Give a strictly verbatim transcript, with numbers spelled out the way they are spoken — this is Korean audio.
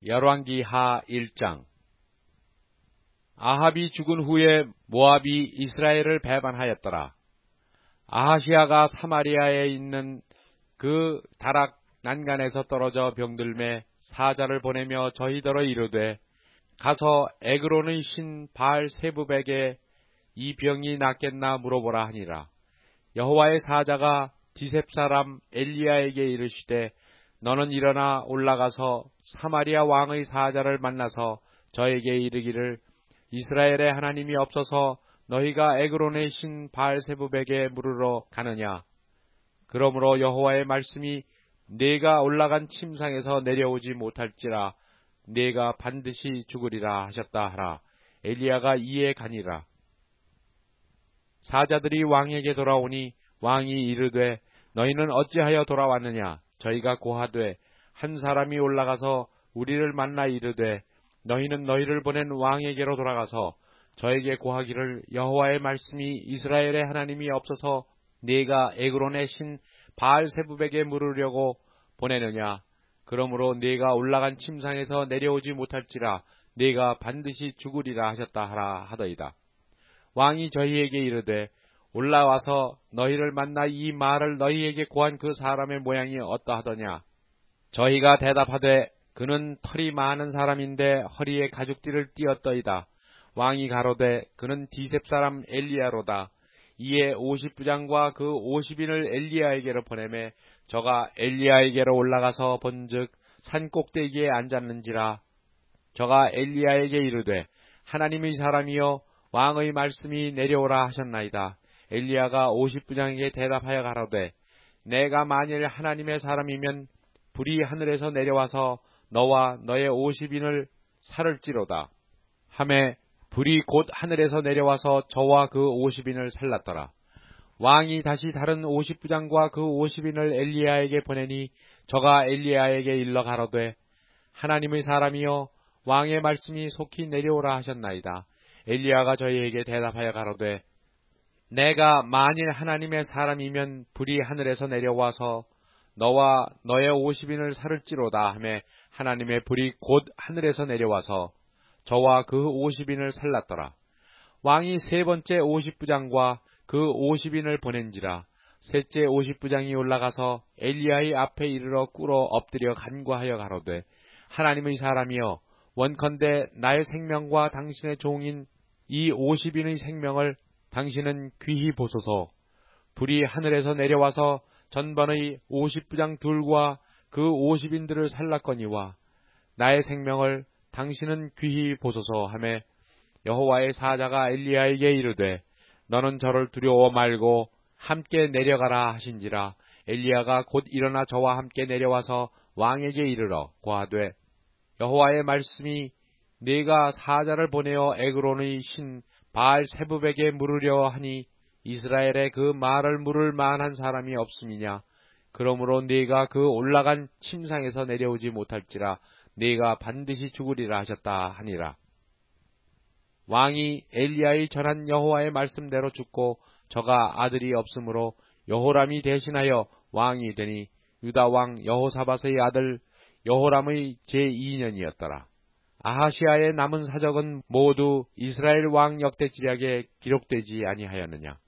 열왕기하 일 장. 아합이 죽은 후에 모압이 이스라엘을 배반하였더라. 아하시아가 사마리아에 있는 그 다락 난간에서 떨어져 병들매 사자를 보내며 저희더러 이르되, 가서 에그론의 신 바알 세부백에 이 병이 낫겠나 물어보라 하니라. 여호와의 사자가 디셉 사람 엘리야에게 이르시되, 너는 일어나 올라가서 사마리아 왕의 사자를 만나서 저에게 이르기를, 이스라엘의 하나님이 없어서 너희가 에그론의 신 바알세부백에 물으러 가느냐? 그러므로 여호와의 말씀이 네가 올라간 침상에서 내려오지 못할지라 네가 반드시 죽으리라 하셨다 하라. 엘리야가 이에 가니라. 사자들이 왕에게 돌아오니 왕이 이르되, 너희는 어찌하여 돌아왔느냐? 저희가 고하되, 한 사람이 올라가서 우리를 만나 이르되, 너희는 너희를 보낸 왕에게로 돌아가서 저에게 고하기를, 여호와의 말씀이 이스라엘의 하나님이 없어서 네가 에그론의 신 바알세부백에 물으려고 보내느냐? 그러므로 네가 올라간 침상에서 내려오지 못할지라 네가 반드시 죽으리라 하셨다 하라 하더이다. 왕이 저희에게 이르되, 올라와서 너희를 만나 이 말을 너희에게 고한 그 사람의 모양이 어떠하더냐? 저희가 대답하되, 그는 털이 많은 사람인데 허리에 가죽띠를 띠었더이다. 왕이 가로되, 그는 디셉 사람 엘리야로다. 이에 오십 부장과 그 오십인을 엘리야에게로 보내매 저가 엘리야에게로 올라가서 본즉 산 꼭대기에 앉았는지라. 저가 엘리야에게 이르되, 하나님의 사람이여 왕의 말씀이 내려오라 하셨나이다. 엘리야가 오십 부장에게 대답하여 가로되, 내가 만일 하나님의 사람이면 불이 하늘에서 내려와서 너와 너의 오십인을 살을지로다 하매, 불이 곧 하늘에서 내려와서 저와 그 오십인을 살랐더라. 왕이 다시 다른 오십 부장과 그 오십인을 엘리야에게 보내니 저가 엘리야에게 일러 가로되, 하나님의 사람이여 왕의 말씀이 속히 내려오라 하셨나이다. 엘리야가 저희에게 대답하여 가로되, 내가 만일 하나님의 사람이면 불이 하늘에서 내려와서 너와 너의 오십인을 살을지로다 하매, 하나님의 불이 곧 하늘에서 내려와서 저와 그 오십인을 살랐더라. 왕이 세 번째 오십 부장과 그 오십인을 보낸지라. 셋째 오십 부장이 올라가서 엘리야의 앞에 이르러 꿇어 엎드려 간구하여 가로되, 하나님의 사람이여 원컨대 나의 생명과 당신의 종인 이 오십인의 생명을 당신은 귀히 보소서. 불이 하늘에서 내려와서 전번의 오십 부장 둘과 그 오십인들을 살랐거니와 나의 생명을 당신은 귀히 보소서 하매, 여호와의 사자가 엘리야에게 이르되, 너는 저를 두려워 말고 함께 내려가라 하신지라. 엘리야가 곧 일어나 저와 함께 내려와서 왕에게 이르러 고하되, 여호와의 말씀이 네가 사자를 보내어 에그론의 신 바알세부백에 물으려 하니 이스라엘에 그 말을 물을 만한 사람이 없음이냐? 그러므로 네가 그 올라간 침상에서 내려오지 못할지라 네가 반드시 죽으리라 하셨다 하니라. 왕이 엘리야의 전한 여호와의 말씀대로 죽고 저가 아들이 없으므로 여호람이 대신하여 왕이 되니 유다 왕 여호사밧의 아들 여호람의 제이 년이었더라. 아하시아의 남은 사적은 모두 이스라엘 왕 역대지략에 기록되지 아니하였느냐?